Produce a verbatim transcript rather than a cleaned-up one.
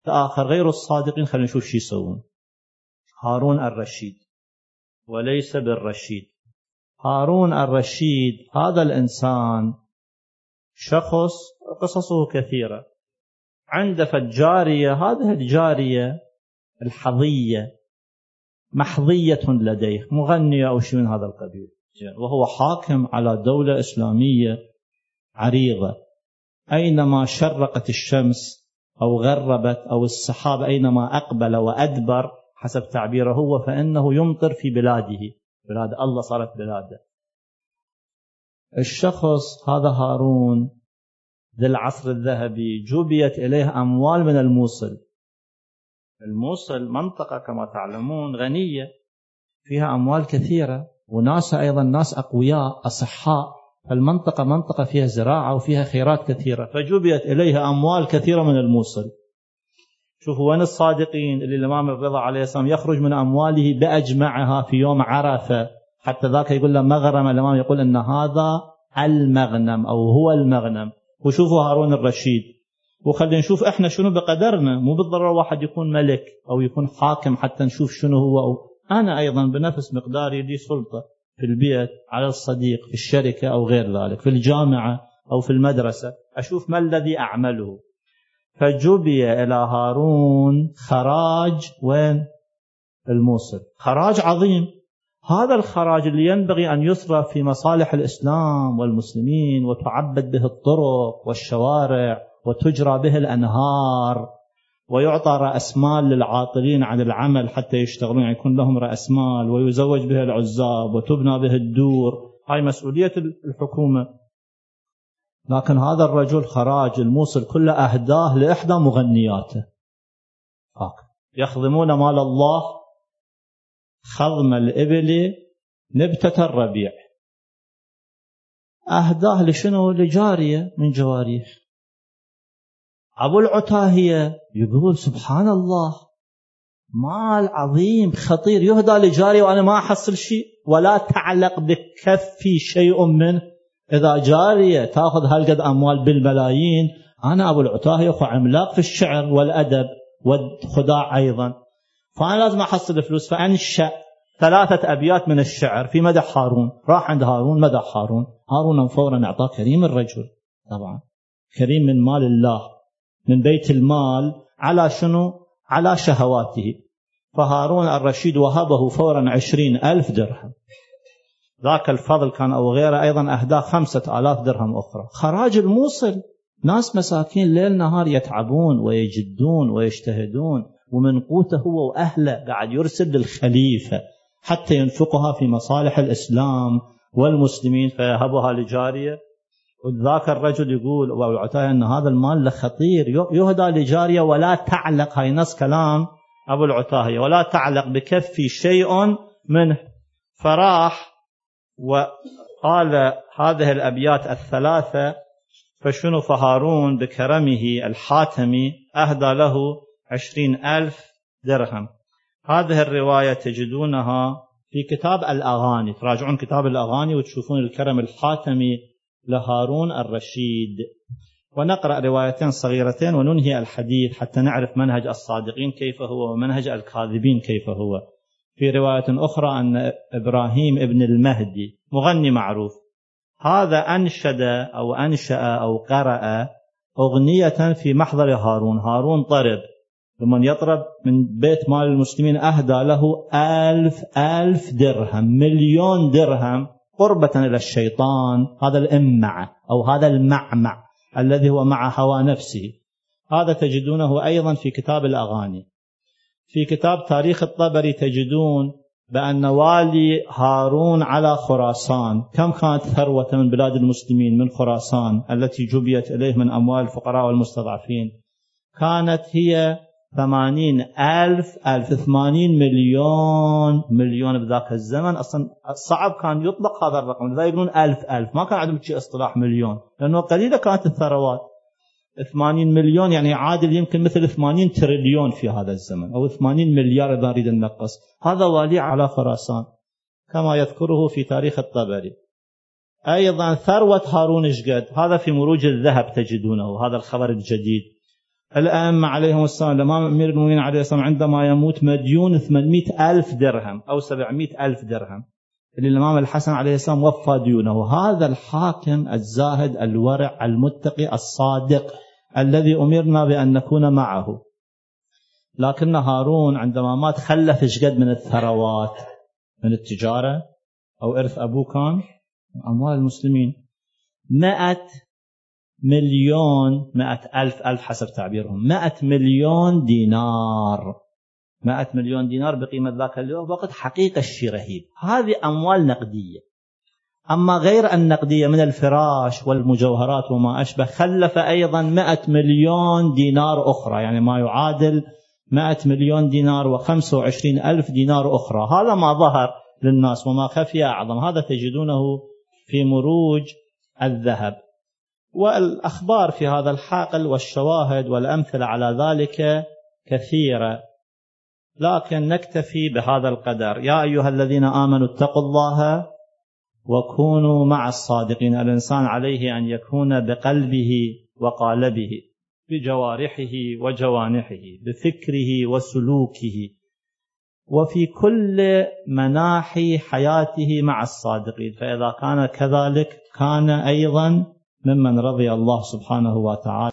آخر غير الصادقين. خلينا نشوف شو يسوون. هارون الرشيد وليس بالرشيد. هارون الرشيد هذا الإنسان شخص قصصه كثيرة. عنده فالجارية، هذه الجارية الحظية محظية لديه، مغنية أو شيء من هذا القبيل، وهو حاكم على دولة إسلامية عريضة. أينما شرقت الشمس أو غربت أو السحاب أينما أقبل وأدبر حسب تعبيره هو، فإنه يمطر في بلاده، بلاد الله صارت بلاده. الشخص هذا هارون ذي العصر الذهبي جبيت إليه أموال من الموصل. الموصل منطقة كما تعلمون غنية، فيها أموال كثيرة، وناس أيضا ناس أقوياء أصحاء، فالمنطقة منطقة فيها زراعة وفيها خيرات كثيرة، فجبيت إليها أموال كثيرة من الموصل. شوفوا وين الصادقين اللي الإمام الرضا عليه السلام يخرج من أمواله بأجمعها في يوم عرفة، حتى ذاك يقول له مغرم، الإمام يقول أن هذا المغنم أو هو المغنم. وشوفوا هارون الرشيد. وخلينا نشوف إحنا شنو بقدرنا، مو بالضرورة واحد يكون ملك أو يكون حاكم حتى نشوف شنو هو. أو أنا أيضا بنفس مقداري لي سلطة في البيت على الصديق، في الشركة أو غير ذلك، في الجامعة أو في المدرسة، أشوف ما الذي أعمله. فجبي إلى هارون خراج وين؟ الموصل، خراج عظيم. هذا الخراج اللي ينبغي أن يصرف في مصالح الإسلام والمسلمين وتعبد به الطرق والشوارع وتجرى به الأنهار ويعطى رأس مال للعاطلين عن العمل حتى يشتغلون، يعني يكون لهم رأس مال، ويزوج به العزاب وتبنى به الدور، هاي مسؤولية الحكومة. لكن هذا الرجل خراج الموصل كله أهداه لإحدى مغنياته، يخدمون مال الله خضم الإبل نبتة الربيع. أهداه لشنو؟ لجارية من جواريخ. أبو العتاهية يقول سبحان الله، مال عظيم خطير يهدى لجارية وأنا ما أحصل شيء، ولا تعلق بكفي شيء منه. إذا جارية تأخذ هالقد أموال بالملايين، أنا أبو العتاهية أخو عملاق في الشعر والأدب والخداع أيضا، فأنا لازم أحصل فلوس. فأنشأ ثلاثة أبيات من الشعر في مدح هارون. راح عند هارون مدح هارون، هارون فورا أعطاه كريم الرجل، طبعا كريم من مال الله، من بيت المال، على شنو؟ على شهواته. فهارون الرشيد وهبه فورا عشرين ألف درهم. ذاك الفضل كان أو غيره أيضا أهداه خمسة آلاف درهم أخرى. خراج الموصل، ناس مساكين ليل نهار يتعبون ويجدون ويجتهدون، ومن قوته هو وأهله قاعد يرسل للخليفة حتى ينفقها في مصالح الإسلام والمسلمين، فيهبها لجارية. وذاك الرجل يقول أبو العتاهية أن هذا المال لخطير، يهدى لجارية ولا تعلق، هاي نص كلام أبو العتاهية، ولا تعلق بكفي شيء منه. فراح وقال هذه الأبيات الثلاثة. فشنو؟ فهارون بكرمه الحاتمي أهدى له عشرين ألف درهم. هذه الرواية تجدونها في كتاب الأغاني، تراجعون كتاب الأغاني وتشوفون الكرم الحاتمي لهارون الرشيد. ونقرأ روايتين صغيرتين وننهي الحديث حتى نعرف منهج الصادقين كيف هو ومنهج الكاذبين كيف هو. في رواية أخرى أن إبراهيم ابن المهدي مغني معروف، هذا أنشد أو أنشأ أو قرأ أغنية في محضر هارون. هارون طرب، لمن يطرب من بيت مال المسلمين أهدى له ألف ألف درهم، مليون درهم، قربة إلى الشيطان، هذا الإمع أو هذا المعمع الذي هو مع هوى نفسه. هذا تجدونه أيضا في كتاب الأغاني. في كتاب تاريخ الطبري تجدون بأن والي هارون على خراسان، كم كانت ثروة من بلاد المسلمين من خراسان التي جبيت إليه من أموال الفقراء والمستضعفين، كانت هي ثمانين ألف ألف ثمانين مليون مليون بذاك الزمن. أصلا صعب كان يطلق هذا الرقم، لا يقولون ألف ألف، ما كان عندهم شيء اصطلاح مليون، لأنه قليلة كانت الثروات. ثمانين مليون يعني عادل يمكن مثل ثمانين تريليون في هذا الزمن، أو ثمانين مليار إذا نريد ننقص. هذا والي على خراسان كما يذكره في تاريخ الطبري. أيضا ثروة هارون إيش قد؟ هذا في مروج الذهب تجدونه، هذا الخبر الجديد. الأئمة عليهم السلام، الإمام أمير المؤمنين عليه السلام عندما يموت مديون ثمانمائة ألف درهم أو سبعمائة ألف درهم، اللي الإمام الحسن عليه السلام وفى ديونه. هذا الحاكم الزاهد الورع المتقي الصادق الذي أمرنا بأن نكون معه. لكن هارون عندما مات خلف إشقد من الثروات، من التجارة أو إرث أبوه كان أموال المسلمين، مئة مليون، مئة ألف ألف حسب تعبيرهم، مئة مليون دينار، مئة مليون دينار بقيمة ذاك اليوم وقت حقيقة الشيء رهيب. هذه أموال نقدية. أما غير النقدية من الفراش والمجوهرات وما أشبه، خلف أيضا مئة مليون دينار أخرى، يعني ما يعادل مئة مليون دينار وخمسة وعشرين ألف دينار أخرى. هذا ما ظهر للناس وما خفي أعظم. هذا تجدونه في مروج الذهب. والأخبار في هذا الحقل والشواهد والأمثلة على ذلك كثيرة، لكن نكتفي بهذا القدر. يا أيها الذين آمنوا اتقوا الله وكونوا مع الصادقين. الإنسان عليه أن يكون بقلبه وقالبه، بجوارحه وجوانحه، بفكره وسلوكه، وفي كل مناحي حياته مع الصادقين. فإذا كان كذلك كان أيضا ممن رضي الله سبحانه وتعالى